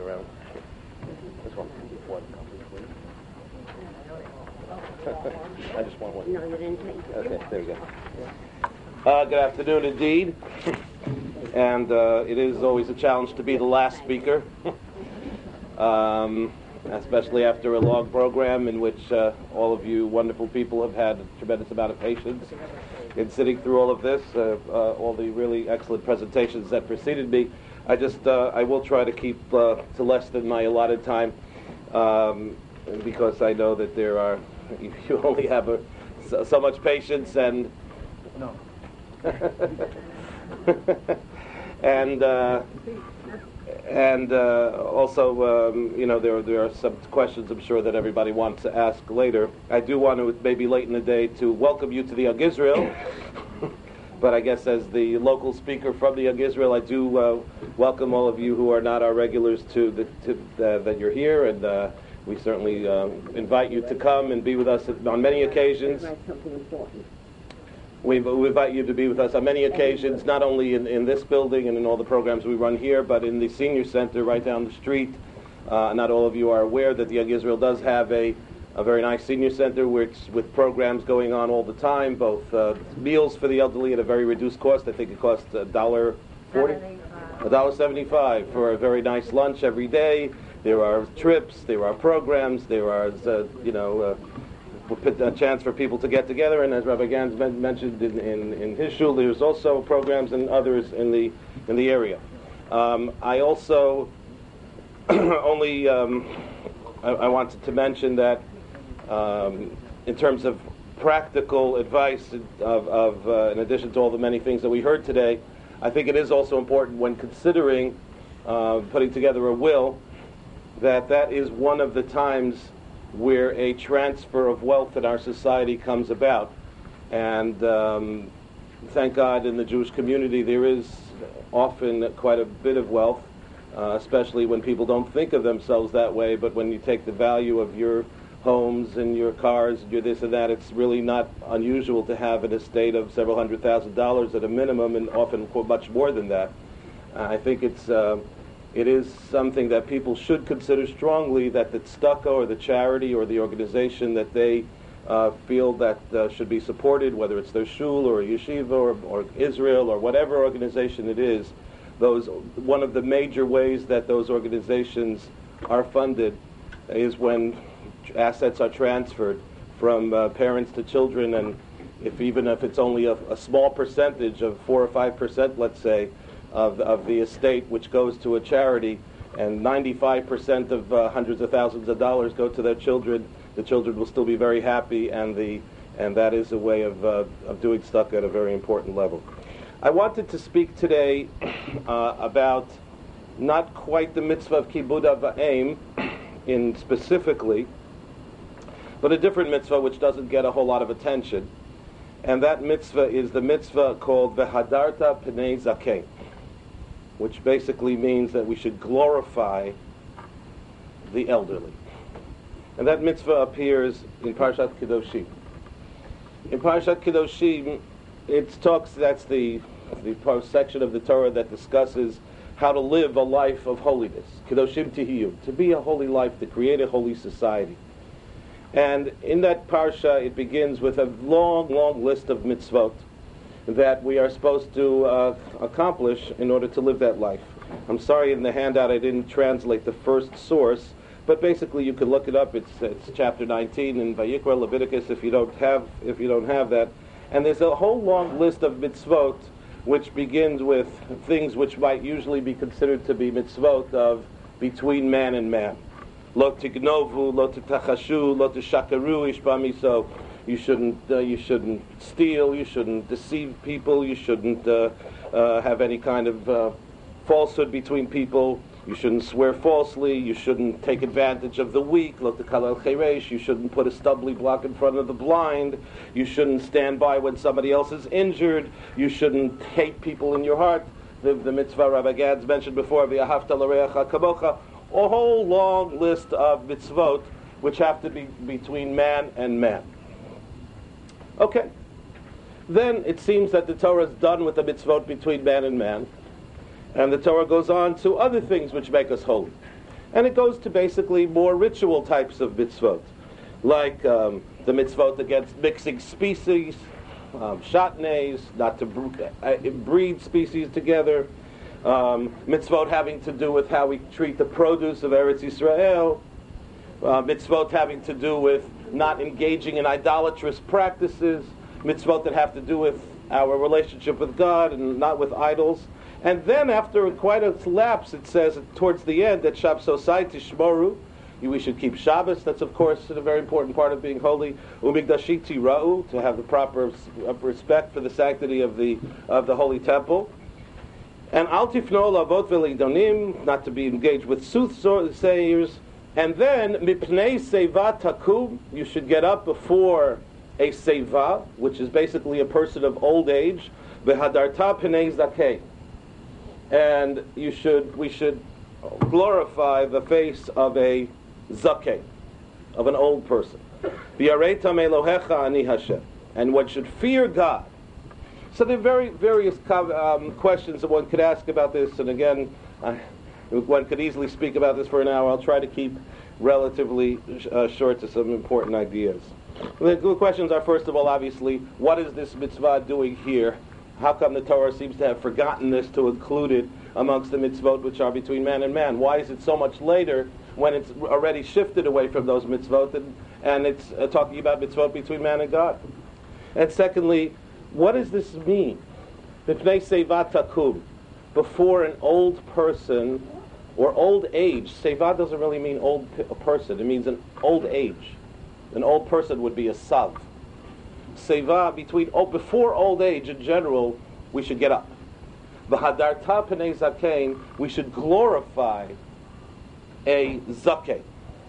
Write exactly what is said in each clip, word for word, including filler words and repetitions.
around. This one. One. I just want one. No, you didn't take it. Okay, there we go. Uh, good afternoon indeed. And uh, it is always a challenge to be the last speaker, um, especially after a long program in which uh, all of you wonderful people have had a tremendous amount of patience in sitting through all of this, uh, uh, all the really excellent presentations that preceded me. I just, uh, I will try to keep uh, to less than my allotted time, um, because I know that there are, you only have a, so, so much patience and... No. and uh, and uh, also, um, you know, there there are some questions I'm sure that everybody wants to ask later. I do want to, maybe late in the day, to welcome you to the Young Israel. But I guess as the local speaker from the Young Israel, I do uh, welcome all of you who are not our regulars to, the, to uh, that you're here, and uh, we certainly uh, invite you to come and be with us on many occasions. Something important. We, we invite you to be with us on many occasions, not only in, in this building and in all the programs we run here, but in the senior center right down the street. Uh, not all of you are aware that the Young Israel does have a, a very nice senior center which, with programs going on all the time, both uh, meals for the elderly at a very reduced cost. I think it costs a dollar forty, a dollar seventy-five for a very nice lunch every day. There are trips, there are programs, there are, uh, you know, uh, a chance for people to get together, and as Rabbi Gans men- mentioned in, in, in his shul, there's also programs and others in the in the area. Um, I also only um, I, I wanted to mention that um, in terms of practical advice, of, of uh, in addition to all the many things that we heard today, I think it is also important when considering uh, putting together a will, that that is one of the times where a transfer of wealth in our society comes about. And um, thank God in the Jewish community there is often quite a bit of wealth, uh, especially when people don't think of themselves that way, but when you take the value of your homes and your cars and your this and that, it's really not unusual to have an estate of several hundred thousand dollars at a minimum, and often much more than that. Uh, I think it's uh, It is something that people should consider strongly, that the tzedakah or the charity or the organization that they uh, feel that uh, should be supported, whether it's their shul or a yeshiva or, or Israel or whatever organization it is, those one of the major ways that those organizations are funded is when assets are transferred from uh, parents to children, and if even if it's only a, a small percentage of four or five percent, let's say, Of, of the estate which goes to a charity, and ninety-five percent of uh, hundreds of thousands of dollars go to their children, the children will still be very happy, and the and that is a way of uh, of doing stuff at a very important level. I wanted to speak today uh, about not quite the mitzvah of kibud av va'em in specifically, but a different mitzvah which doesn't get a whole lot of attention, and that mitzvah is the mitzvah called Vehadarta Pnei Zaken, which basically means that we should glorify the elderly. And that mitzvah appears in Parshat Kedoshim. In Parshat Kedoshim, it talks, that's the, the section of the Torah that discusses how to live a life of holiness. Kedoshim Tihiyu, to be a holy life, to create a holy society. And in that parsha, it begins with a long, long list of mitzvot that we are supposed to uh, accomplish in order to live that life. I'm sorry in the handout I didn't translate the first source, but basically you can look it up. It's it's chapter nineteen in Vayikra, Leviticus, if you don't have if you don't have that. And there's a whole long list of mitzvot which begins with things which might usually be considered to be mitzvot of between man and man. Lo tignovu, lo tachashu, lo tishakaru ishbamiso. You shouldn't. Uh, you shouldn't steal. You shouldn't deceive people. You shouldn't uh, uh, have any kind of uh, falsehood between people. You shouldn't swear falsely. You shouldn't take advantage of the weak. Lo tekal el cheresh. You shouldn't put a stumbling block in front of the blind. You shouldn't stand by when somebody else is injured. You shouldn't hate people in your heart. The, the mitzvah Rabbi Gads mentioned before, v'ahavta l'reacha kamocha. A whole long list of mitzvot which have to be between man and man. Okay. Then it seems that the Torah is done with the mitzvot between man and man, and the Torah goes on to other things which make us holy. And it goes to basically more ritual types of mitzvot, like um, the mitzvot against mixing species, um, shatnez, not to bre- uh, breed species together, um, mitzvot having to do with how we treat the produce of Eretz Yisrael, uh, mitzvot having to do with not engaging in idolatrous practices, mitzvot that have to do with our relationship with God and not with idols. And then after quite a lapse, it says towards the end that Shabsosai Tishmoru, we should keep Shabbos. That's of course a very important part of being holy. Umigdashiti Ra'u, to have the proper respect for the sanctity of the of the holy temple. And Al Tifno Lavot Velidonim, not to be engaged with soothsayers. And then Mipnei Seva Takum, you should get up before a Seva, which is basically a person of old age. Vehadarta Pnei Zakei. And you should, we should glorify the face of a zakeh, of an old person. V'yareitam Elohecha ani Hashem. And one should fear God. So there are very various um, questions that one could ask about this, and again, uh, one could easily speak about this for an hour. I'll try to keep relatively uh, short to some important ideas. The questions are, first of all, obviously, what is this mitzvah doing here? How come the Torah seems to have forgotten this to include it amongst the mitzvot which are between man and man? Why is it so much later when it's already shifted away from those mitzvot and, and it's uh, talking about mitzvot between man and God? And secondly, what does this mean? B'pnei seva takum, before an old person or old age. Seva doesn't really mean old p- a person. It means an old age. An old person would be a sav. Seva, between oh, before old age in general, we should get up. V'hadarta pnei zakein, we should glorify a zakeh.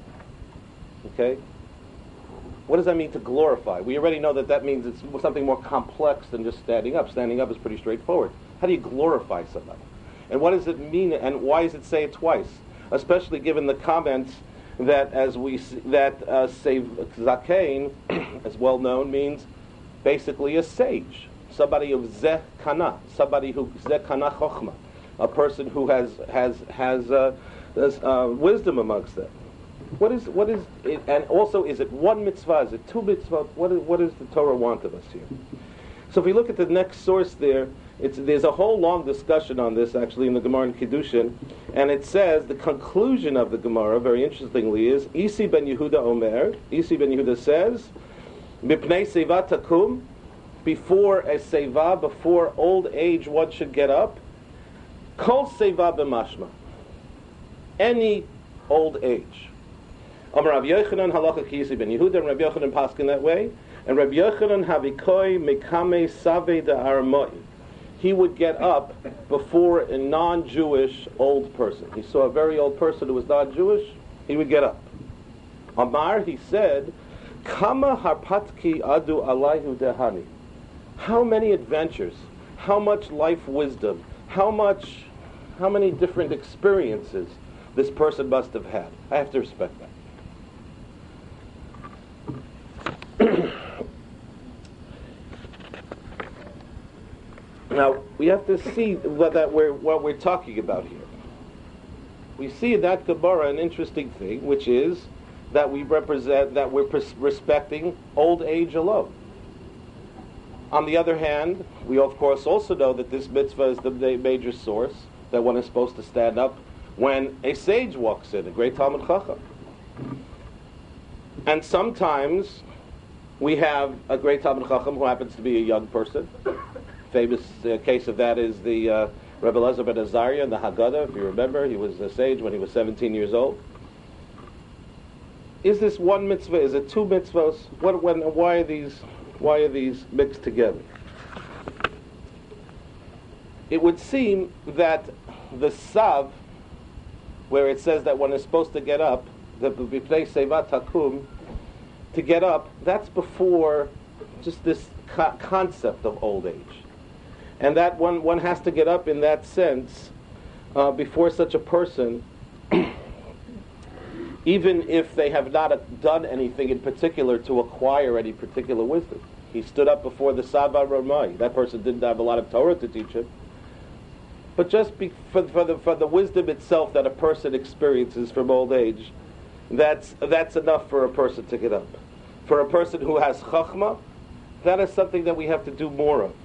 Okay? What does that mean to glorify? We already know that that means it's something more complex than just standing up. Standing up is pretty straightforward. How do you glorify somebody? And what does it mean, and why does it say it twice? Especially given the comments that, as we see, that uh, say zakein, as well known, means basically a sage, somebody of zeh kana, somebody who zeh kana chokhmah, a person who has has has, uh, has uh, wisdom amongst them. What is what is it, and also is it one mitzvah? Is it two mitzvahs? What is what does the Torah want of us here? So if we look at the next source there, it's, there's a whole long discussion on this actually in the Gemara in Kiddushin, and it says the conclusion of the Gemara, very interestingly, is Isi ben Yehuda Omer. Isi ben Yehuda says, Mipnei seva takum, before a seva, before old age, one should get up. Kol seva b'mashma, any old age. Amar Rabbi Yochanan halacha ki Isi ben Yehuda, and Rabbi Yochanan paskin that way. And Rabbi Yochanan havikoi mekame save da aramoi. He would get up before a non-Jewish old person. He saw a very old person who was non-Jewish, he would get up. Amar, he said, Kama harpatki adu alayhu dehani. How many adventures, how much life wisdom, how much, how many different experiences this person must have had. I have to respect that. Now, we have to see what, that we're, what we're talking about here. We see in that Gemara an interesting thing, which is that we represent, that we're pers- respecting old age alone. On the other hand, we of course also know that this mitzvah is the major source, that one is supposed to stand up when a sage walks in, a great Talmud Chacham. And sometimes we have a great Talmud Chacham who happens to be a young person. Famous uh, case of that is the uh, Rebbe Elazar ben Azariah in the Haggadah. If you remember, he was a sage when he was seventeen years old. Is this one mitzvah? Is it two mitzvahs? What, when, why are these? Why are these mixed together? It would seem that the sav, where it says that one is supposed to get up, the b'pnei seva takum, to get up, that's before just this co- concept of old age. And that one, one has to get up in that sense uh, before such a person, even if they have not done anything in particular to acquire any particular wisdom. He stood up before the Saba Ramai. That person didn't have a lot of Torah to teach him. but just be, for, for, the, for the wisdom itself that a person experiences from old age, that's, that's enough for a person to get up. For a person who has chachma, that is something that we have to do more of.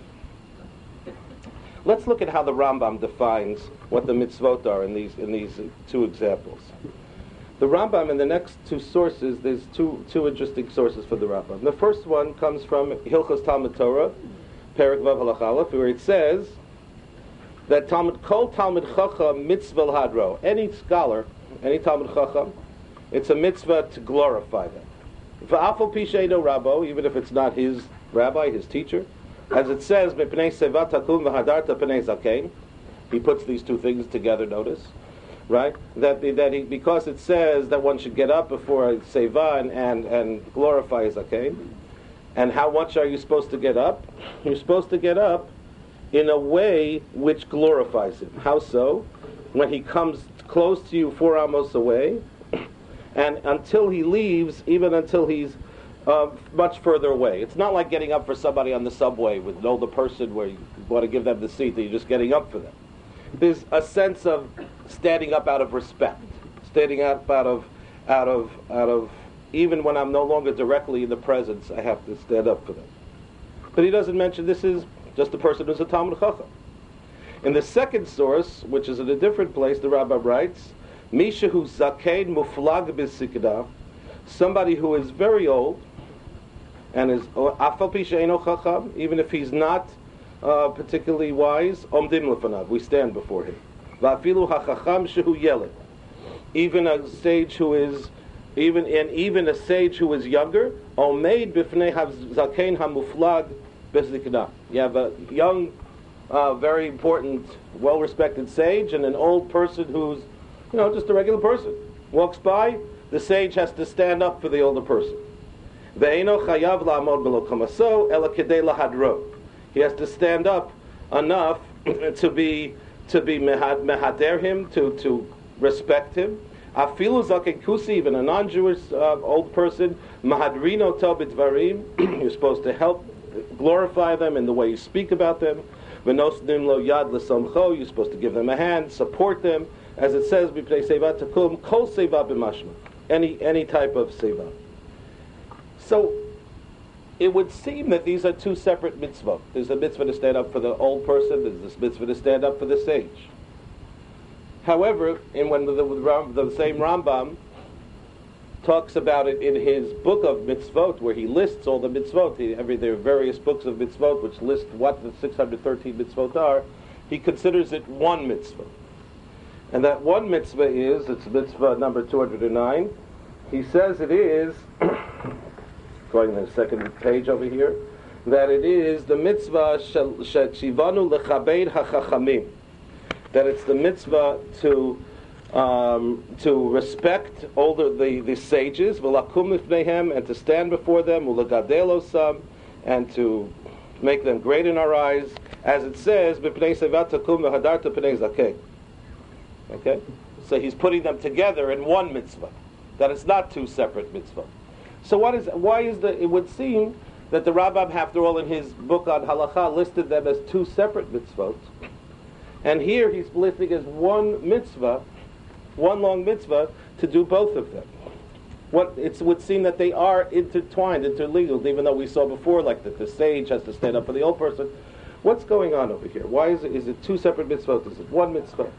Let's look at how the Rambam defines what the mitzvot are in these in these two examples. The Rambam, in the next two sources, there's two two interesting sources for the Rambam. The first one comes from Hilchos Talmud Torah, Perek Vav Halach Aleph, where it says that Talmud Kol Talmud Chacham Mitzvah Hadro. Any scholar, any Talmud Chacham, it's a mitzvah to glorify them. V'afal pi she'eino Rabbo, even if it's not his rabbi, his teacher. As it says, Mepnei seva takum v'hadarta pnei zakein. He puts these two things together, notice. Right? That, that he, because it says that one should get up before a seva and, and, and glorify his zakein. And how much are you supposed to get up? You're supposed to get up in a way which glorifies him. How so? When he comes close to you four amos away, and until he leaves, even until he's Uh, much further away. It's not like getting up for somebody on the subway with an older person where you want to give them the seat, that you're just getting up for them. There's a sense of standing up out of respect, standing up out of, out of, out of, even when I'm no longer directly in the presence, I have to stand up for them. But he doesn't mention this is just a person who's a Talmud Chacham. In the second source, which is in a different place, the Rabbah writes, Mishahu Zakein Muflag B'Sikda, somebody who is very old, and is afal pi she'eino chacham, even if he's not uh, particularly wise, omdim lefanav, we stand before him. Va'afilu hachacham shehu yeled, even a sage who is, even and even a sage who is younger, omeid b'fnei zakein hamuflag b'zikna. You have a young, uh, very important, well-respected sage, and an old person who's, you know, just a regular person walks by. The sage has to stand up for the older person. He has to stand up enough to be to be mehader him, to, to respect him. Even a non-Jewish uh, old person, mahadrino tobitvarim, you're supposed to help glorify them in the way you speak about them. V'nosnim lo yad l'samcho, you're supposed to give them a hand, support them, as it says, b'pnei seva takum kol seva b'mashma, any any type of seva. So, it would seem that these are two separate mitzvot. There's a mitzvah to stand up for the old person, there's this mitzvah to stand up for the sage. However, in when the, the, the same Rambam talks about it in his book of mitzvot, where he lists all the mitzvot, he, every, there are various books of mitzvot which list what the six hundred thirteen mitzvot are, he considers it one mitzvah. And that one mitzvah is, it's mitzvah number two hundred nine, he says it is, going to the second page over here, that it is the mitzvah shechivanu lechabed hachachamim, that it's the mitzvah to um, to respect older the, the sages, v'lakum lifneihem, and to stand before them, u'legadelosam, and to make them great in our eyes, as it says, b'pnei sevat takum v'hadarta pnei zakeh. Okay, so he's putting them together in one mitzvah, that it's not two separate mitzvah. So what is? Why is the? It would seem that the Rambam, after all, in his book on halacha, listed them as two separate mitzvot, and here he's listing as one mitzvah, one long mitzvah to do both of them. What it would seem that they are intertwined, interlegal, even though we saw before, like that the sage has to stand up for the old person. What's going on over here? Why is it? Is it two separate mitzvot? Is it one mitzvah?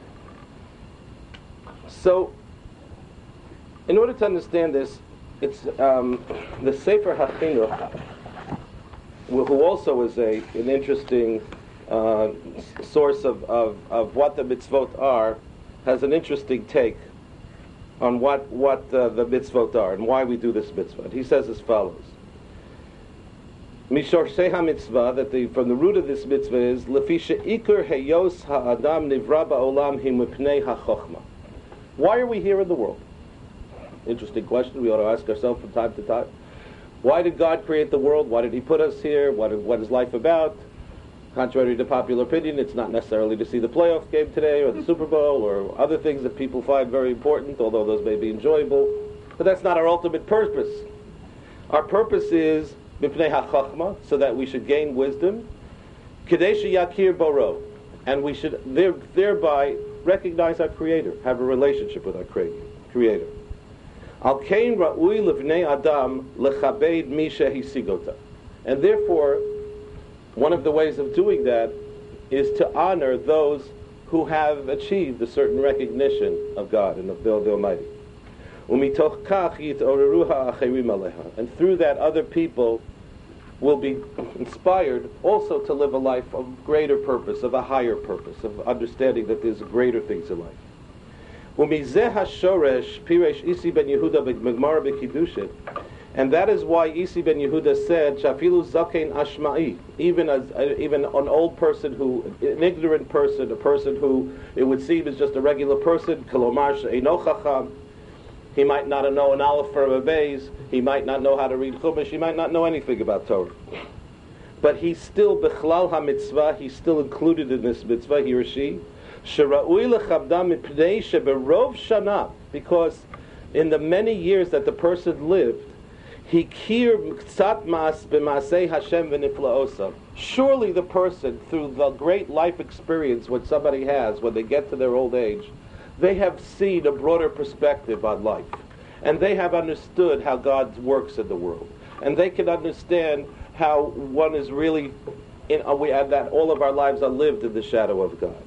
So, in order to understand this, it's um, the Sefer HaChinuch, who also is a an interesting uh, source of, of, of what the mitzvot are, has an interesting take on what what uh, the mitzvot are and why we do this mitzvah. And he says as follows: Mishorsei HaMitzvah, that the from the root of this mitzvah is Lefi she'ikar heyos ha'adam nivra ba'olam hi mipnei ha'chochma. Why are we here in the world? Interesting question we ought to ask ourselves from time to time. Why did God create the world? Why did He put us here? What, what is life about? Contrary to popular opinion, it's not necessarily to see the playoff game today or the Super Bowl or other things that people find very important, although those may be enjoyable. But that's not our ultimate purpose. Our purpose is mipnei hachachma, so that we should gain wisdom. Kadei sheyakir boro, and we should there, thereby recognize our Creator, have a relationship with our Creator. Al kain ra'ui levnei adam lechabed mi shehisigota. And therefore, one of the ways of doing that is to honor those who have achieved a certain recognition of God and of the Almighty. Umitoch kach yit'oreru ha'acherim aleha. And through that, other people will be inspired also to live a life of greater purpose, of a higher purpose, of understanding that there's greater things in life. Umizeh hashoresh piresh Isi ben Yehuda b'Gemara b'Kiddushin. And that is why Isi ben Yehuda said, "Shafilu zakein ashma'i," even as uh, even an old person who, an ignorant person, a person who it would seem is just a regular person, kalomar she'eino chacham. He might not know an aleph from a beis. He might not know how to read chumash. He might not know anything about Torah. But he's still bechlal ha-mitzvah. He's still included in this mitzvah, he or she. Shera'ui lechabdam mipnei sheberov shana, because in the many years that the person lived, he kir ksat mas b'masei Hashem v'niflaosav. Surely the person, through the great life experience what somebody has when they get to their old age, they have seen a broader perspective on life. And they have understood how God works in the world. And they can understand how one is really, in, uh, we, and that all of our lives are lived in the shadow of God.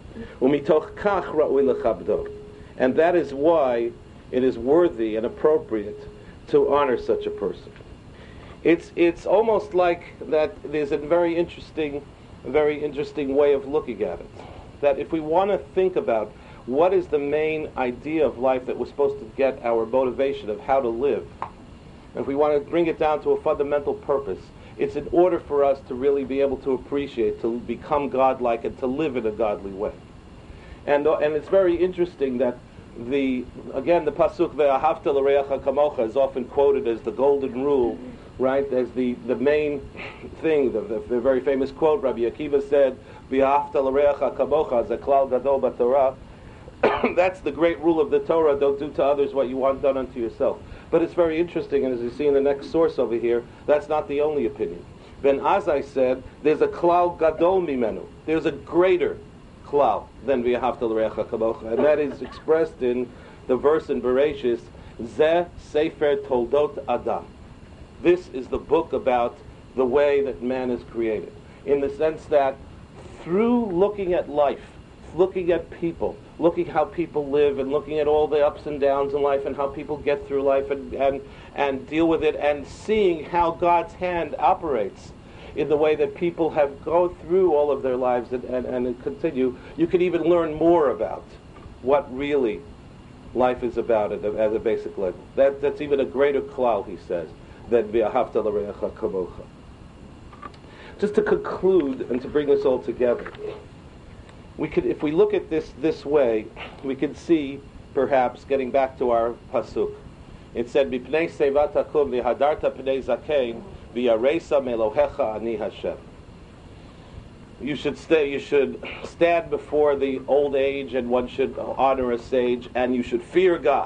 Umitoch kach ra'ui lechabdo. And that is why it is worthy and appropriate to honor such a person. It's it's almost like that there's a very interesting, very interesting way of looking at it. That if we want to think about what is the main idea of life that we're supposed to get our motivation of how to live, and if we want to bring it down to a fundamental purpose, it's in order for us to really be able to appreciate, to become godlike, and to live in a godly way. And uh, and it's very interesting that the again the pasuk ve'ahavta l'reacha kamocha is often quoted as the golden rule, right? As the, the main thing, the, the, the very famous quote Rabbi Akiva said, ve'ahavta l'reacha kamocha, zeklal gadol b'Torah. That's the great rule of the Torah: don't do to others what you want done unto yourself. But it's very interesting, and as you see in the next source over here, that's not the only opinion. Ben Azai said, there's a klal gadol mimenu. There's a greater klal than v'ahavta l'reacha kamocha, and that is expressed in the verse in Bereshis, Zeh Sefer Toldot Adam. This is the book about the way that man is created, in the sense that through looking at life, looking at people, looking how people live, and looking at all the ups and downs in life, and how people get through life and, and, and deal with it, and seeing how God's hand operates in the way that people have gone through all of their lives and, and, and continue, you can even learn more about what really life is about at a, at a basic level. That, that's even a greater klal, he says, than v'ahavta l'reacha kamocha. Just to conclude and to bring this all together, we could, if we look at this this way, we could see, perhaps, getting back to our pasuk. It said, "Mipnei seva takum v'hadarta pnei zakein v'yaresa melohecha ani Hashem." You should stay. You should stand before the old age, and one should honor a sage, and you should fear God.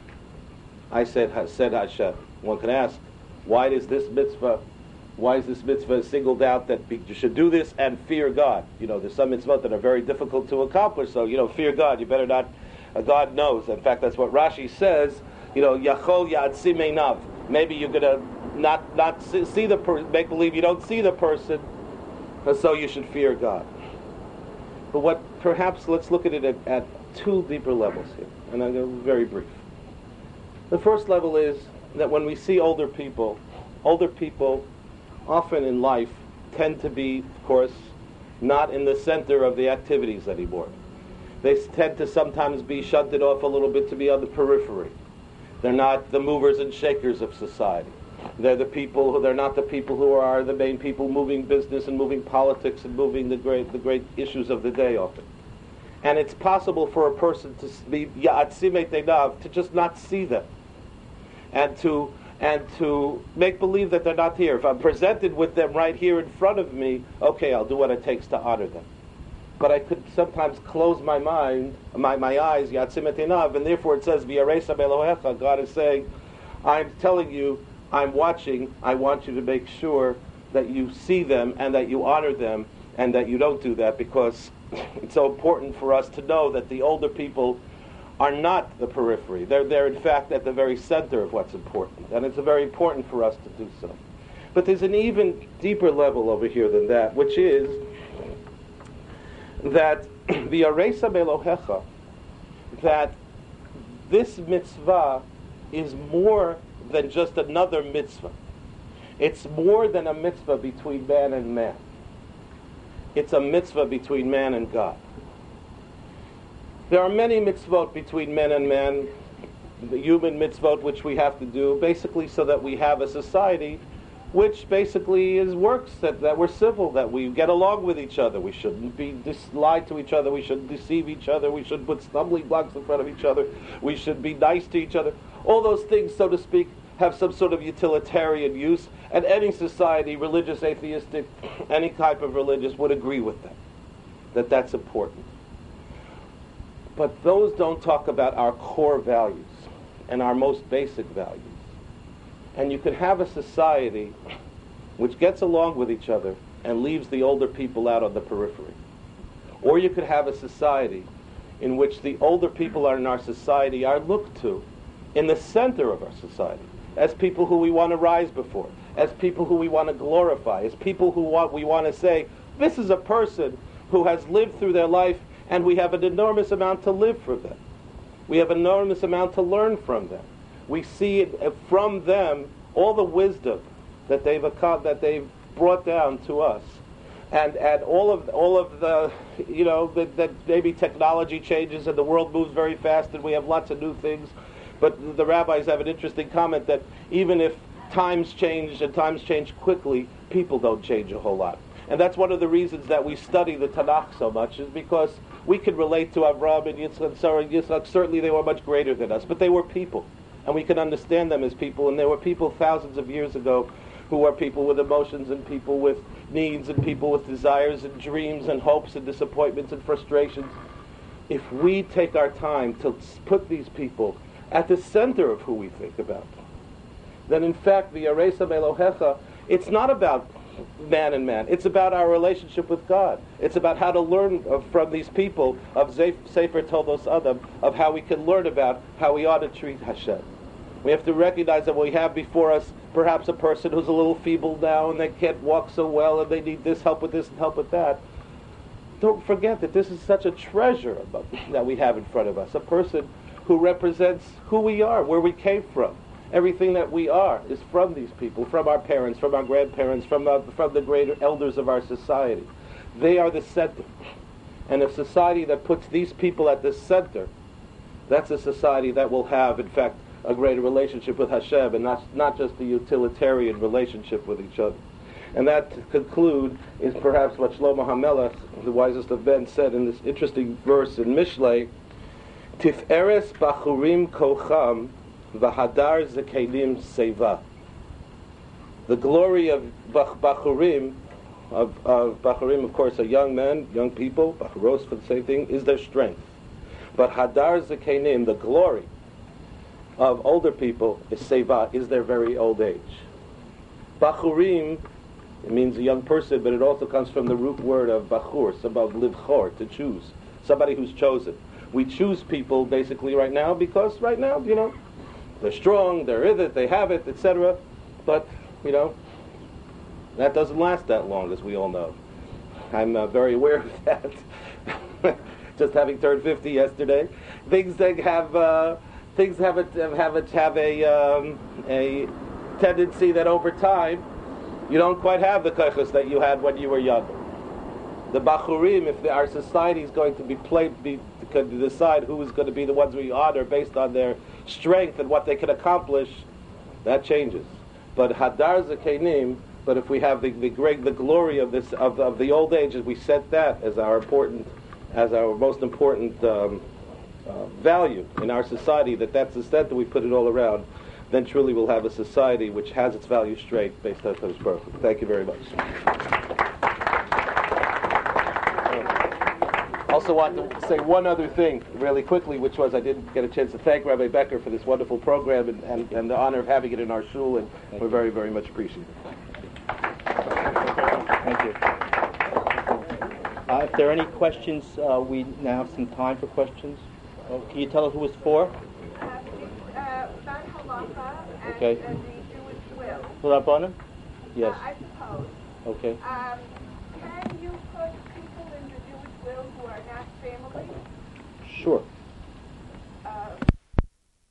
I said, said Hashem. One can ask, why is this mitzvah? Why is this mitzvah singled out that you should do this and fear God? You know, there's some mitzvot that are very difficult to accomplish, so, you know, fear God. You better not, uh, God knows. In fact, that's what Rashi says, you know, Yachol Ya'atzim Einav. Maybe you're going to not not see the person, make believe you don't see the person, so you should fear God. But what, perhaps, let's look at it at, at two deeper levels here, and I'm going to be very brief. The first level is that when we see older people, older people often in life tend to be, of course, not in the center of the activities anymore. They tend to sometimes be shunted off a little bit to be on the periphery. They're not the movers and shakers of society. They're the people who, they're not the people who are the main people moving business and moving politics and moving the great the great issues of the day often. And it's possible for a person to be ya'atzimei teinav, to just not see them, and to and to make believe that they're not here. If I'm presented with them right here in front of me, okay, I'll do what it takes to honor them. But I could sometimes close my mind, my, my eyes, ya'atzimei teinav, and therefore it says, v'yaresa melohecha. God is saying, I'm telling you, I'm watching, I want you to make sure that you see them and that you honor them, and that you don't do that, because it's so important for us to know that the older people are not the periphery. They're, they're in fact at the very center of what's important. And it's very important for us to do so. But there's an even deeper level over here than that, which is that the Aresa Belohecha, that this mitzvah is more than just another mitzvah. It's more than a mitzvah between man and man. It's a mitzvah between man and God. There are many mitzvot between men and men, the human mitzvot which we have to do, basically so that we have a society which basically is works, that, that we're civil, that we get along with each other. We shouldn't be dis- lie to each other. We shouldn't deceive each other. We shouldn't put stumbling blocks in front of each other. We should be nice to each other. All those things, so to speak, have some sort of utilitarian use, and any society, religious, atheistic, any type of religious, would agree with that, that that's important. But those don't talk about our core values and our most basic values. And you could have a society which gets along with each other and leaves the older people out on the periphery. Or you could have a society in which the older people in our society are looked to in the center of our society, as people who we want to rise before, as people who we want to glorify, as people who want, we want to say, this is a person who has lived through their life and we have an enormous amount to live for them. We have an enormous amount to learn from them. We see it from them all the wisdom that they've that they've brought down to us, and and all of all of the you know that, that maybe technology changes and the world moves very fast and we have lots of new things, but the rabbis have an interesting comment that even if times change and times change quickly, people don't change a whole lot. And that's one of the reasons that we study the Tanakh so much, is because we can relate to Avraham and Yitzchak and Sarah and Yitzchak. Certainly they were much greater than us, but they were people. And we can understand them as people, and there were people thousands of years ago who were people with emotions and people with needs and people with desires and dreams and hopes and disappointments and frustrations. If we take our time to put these people at the center of who we think about, then in fact the Aresa Melohecha, it's not about man and man. It's about our relationship with God. It's about how to learn from these people of Sefer Toldos Adam, of how we can learn about how we ought to treat Hashem. We have to recognize that we have before us perhaps a person who's a little feeble now and they can't walk so well and they need this help with this and help with that. Don't forget that this is such a treasure that we have in front of us. A person who represents who we are, where we came from. Everything that we are is from these people, from our parents, from our grandparents, from the, from the greater elders of our society. They are the center. And a society that puts these people at the center, that's a society that will have, in fact, a greater relationship with Hashem, and not, not just a utilitarian relationship with each other. And that, to conclude, is perhaps what Shlomo HaMelech, the wisest of men, said in this interesting verse in Mishlei, Tif'eres bachurim kocham v'hadar zekenim seva. The glory of bach- bachurim, of, of bachurim, of course, are young men, young people, bachuros for the same thing, is their strength. But hadar zekenim, the glory of older people, is seva, is their very old age. Bachurim, it means a young person, but it also comes from the root word of bachur, about livchor, to choose, somebody who's chosen. We choose people basically right now because right now, you know, they're strong, they're in it, they have it, et cetera. But, you know, that doesn't last that long, as we all know. I'm uh, very aware of that. Just having turned fifty yesterday, things that have uh, things have a have a have a um, a tendency that over time you don't quite have the kochos that you had when you were younger. The bachurim, if the, our society is going to be played, be to decide who is going to be the ones we honor based on their strength and what they can accomplish, that changes. But hadar zekenim. But if we have the, the great the glory of this of, of the old age, as we set that as our important, as our most important um, uh, value in our society, that that's the set that we put it all around, then truly we'll have a society which has its value straight based on those purposes. Thank you very much. Also want to say one other thing really quickly, which was I didn't get a chance to thank Rabbi Becker for this wonderful program and, and, and the honor of having it in our shul, and we're very, very much appreciative. Thank you. Uh, if there are any questions, uh, we now have some time for questions. Oh, can you tell us who it's for? Uh, it's uh, about halacha and, Okay. and the Jewish will. Will Rabbanan? Yes. Uh, I suppose. Okay. Um, can you put people in the Jewish will who are not family? Sure.